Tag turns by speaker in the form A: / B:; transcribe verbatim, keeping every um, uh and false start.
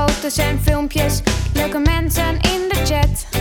A: foto's en filmpjes, leuke mensen in de chat.